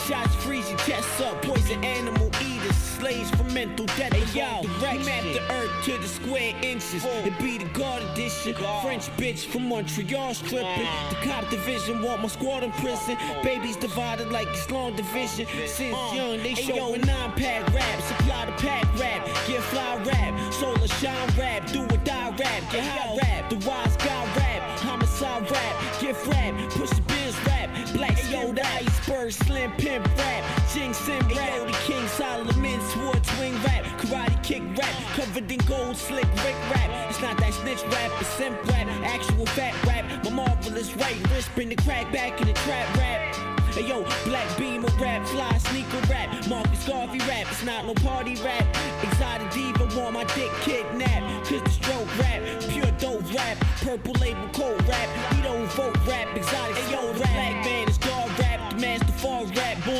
Shots freeze your chest up, poison animal eaters, slaves for mental death. Hey yo, map the earth to the square inches. It be the guard edition. French bitch from Montreal stripping. The cop division want my squad in prison. Babies divided like Islam division. Since young they showin' 9-pack rap. Supply the pack rap, get fly rap. Solar shine rap, do or die rap. Get high rap, the wise guy rap. Homicide rap, gift rap, push the biz rap. Black yo, the iceberg, slim pimp rap. Jing Sim rap, yo, the King Solomon sword swing rap. Karate kick rap, covered in gold slick Rick rap. It's not that snitch rap, it's simp rap. Actual fat rap, my marvelous right wrist bring the crack back in the trap rap. Hey yo, black beamer rap, fly sneaker rap, Marcus Garvey rap, it's not no party rap. Exotic diva want my dick kidnapped, cause the stroke rap, pure dope rap, purple label cold rap, we don't vote rap, exotic hey yo, the black man is guard rap, the master fall rap,